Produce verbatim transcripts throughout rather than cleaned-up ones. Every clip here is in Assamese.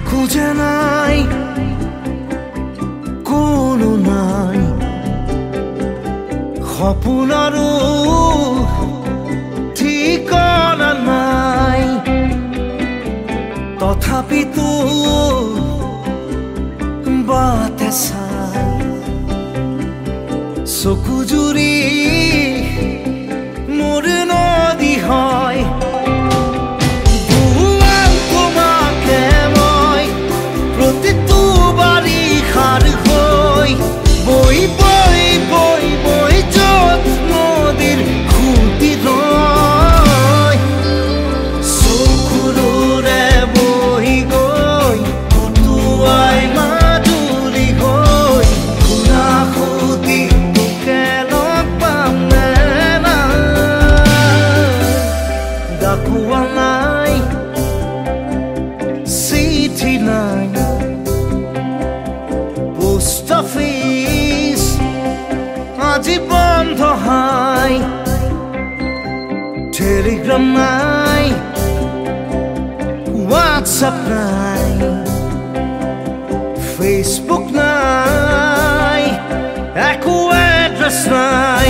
খুঁজে নাই কোনো নাই সপোনৰো ঠিকনা নাই তথাপিতো বাটে চাই চকু জুৰি মোৰ নদী হয় Post office আজি বন্ধ হয় টেলিগ্রাম নাই হোয়াটসঅ্যাপ নাই ফেসবুক নাই একো এড্রেস নাই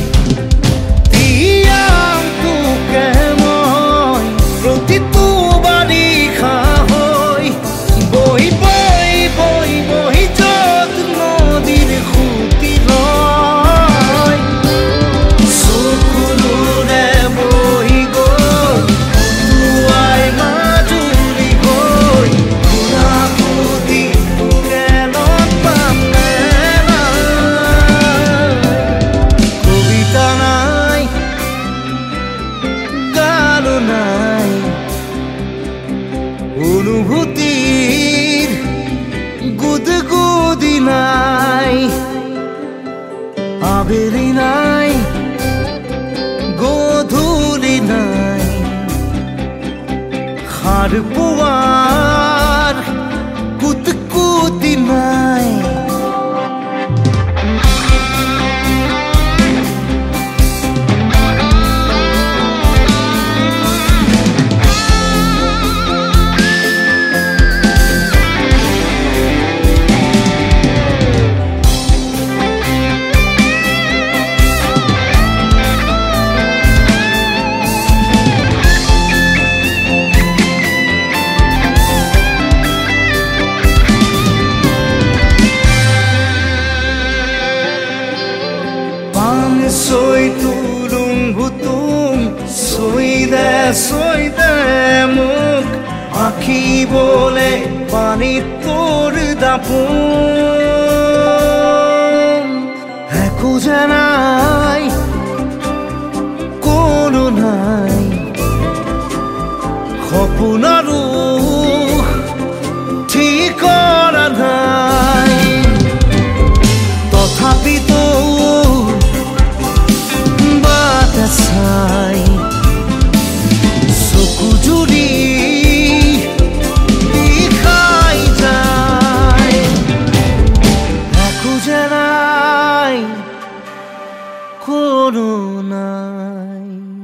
অনুভূতির গুদগুদি নাই আবেলি নাই গধূলি নাই হার পোৱাৰ কুতকুতি নাই Soy tulung gutung soy de soy de muk akhi bole pani tor dapun hai khuje nai kono nai khopunaru ঠিকনা নাই তথাপিতো চাই চকু জুৰি দেখাই যায় একো যে নাই কোনো নাই।